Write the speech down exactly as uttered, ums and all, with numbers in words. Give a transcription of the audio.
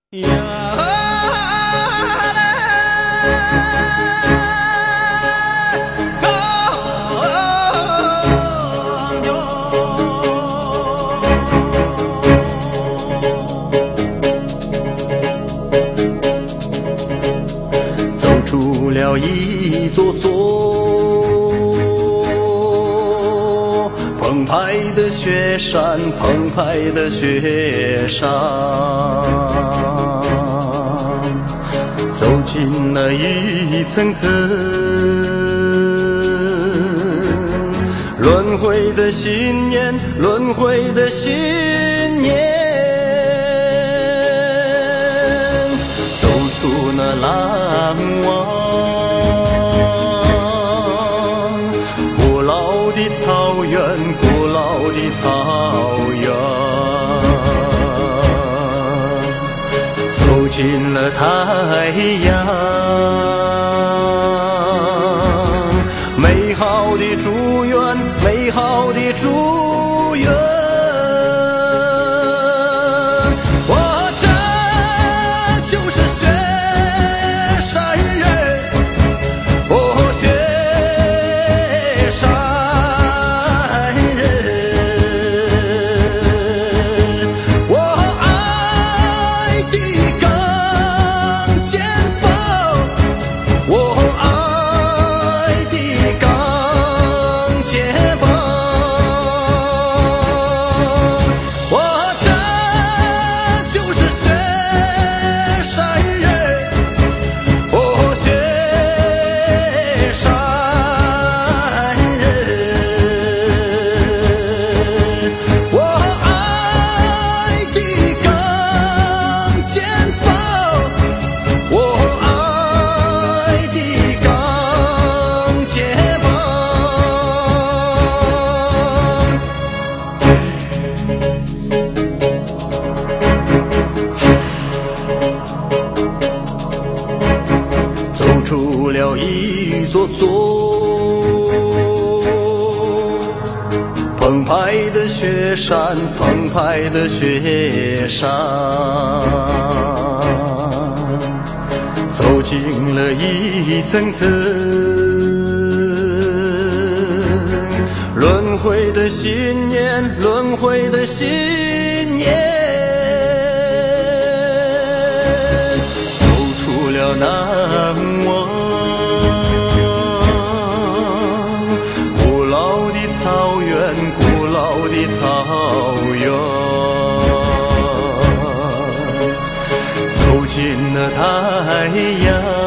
走出了一座座澎湃的雪山，澎湃的雪山，走进了一层层轮回的信念，轮回的信念，走出那蓝湾，古老的草原，古老的草原，走进了太阳，美好的祝愿，美好的祝愿。我这就是雪山人，哦，雪山人，我爱的钢剑锋，我爱的钢剑锋，我这就是雪山人，哦，雪山人，我爱的钢剑锋，我爱的钢剑锋。走出了一座座澎湃的雪山，澎湃的雪山，走进了一层层轮回的信念，轮回的信念，走出了南湾，古老的草原，古老的草原，走进了太阳，